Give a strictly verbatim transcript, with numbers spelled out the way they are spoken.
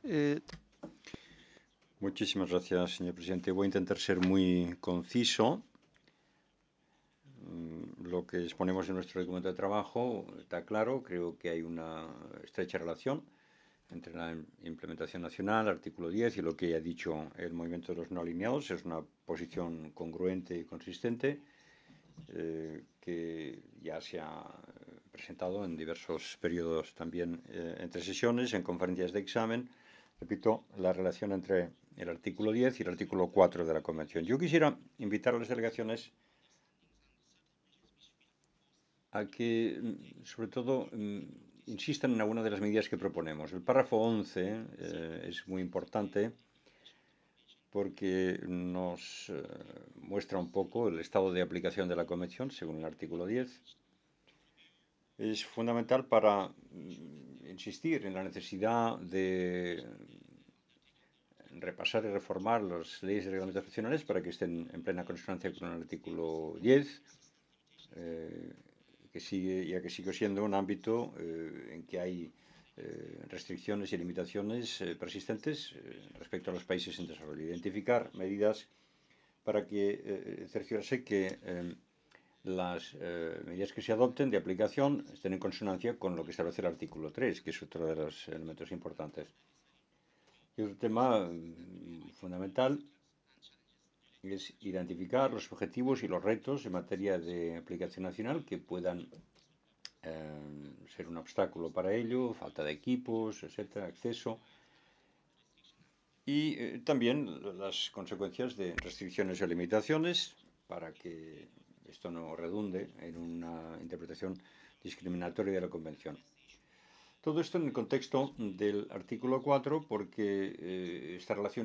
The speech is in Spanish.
Eh, Muchísimas gracias, señor presidente. Voy a intentar ser muy conciso. Lo que exponemos en nuestro documento de trabajo está claro. Creo que hay una estrecha relación entre la implementación nacional, artículo diez, y lo que ha dicho el movimiento de los no alineados. Es una posición congruente y consistente eh, que ya se ha presentado en diversos periodos también eh, entre sesiones, en conferencias de examen. Repito, la relación entre el artículo diez y el artículo cuatro de la Convención. Yo quisiera invitar a las delegaciones a que, sobre todo, insistan en alguna de las medidas que proponemos. El párrafo once eh, es muy importante porque nos eh, muestra un poco el estado de aplicación de la Convención, según el artículo diez. Es fundamental para mm, insistir en la necesidad de repasar y reformar las leyes y reglamentos nacionales para que estén en plena consonancia con el artículo diez, eh, que sigue, ya que sigue siendo un ámbito eh, en que hay eh, restricciones y limitaciones eh, persistentes eh, respecto a los países en desarrollo. Identificar medidas para que eh, cerciorarse que eh, las eh, medidas que se adopten de aplicación estén en consonancia con lo que establece el artículo tres, que es otro de los elementos importantes. Y otro tema mm, fundamental es identificar los objetivos y los retos en materia de aplicación nacional que puedan eh, ser un obstáculo para ello, falta de equipos, etcétera, acceso. Y eh, también las consecuencias de restricciones o limitaciones para que esto no redunde en una interpretación discriminatoria de la Convención. Todo esto en el contexto del artículo cuatro, porque eh, esta relación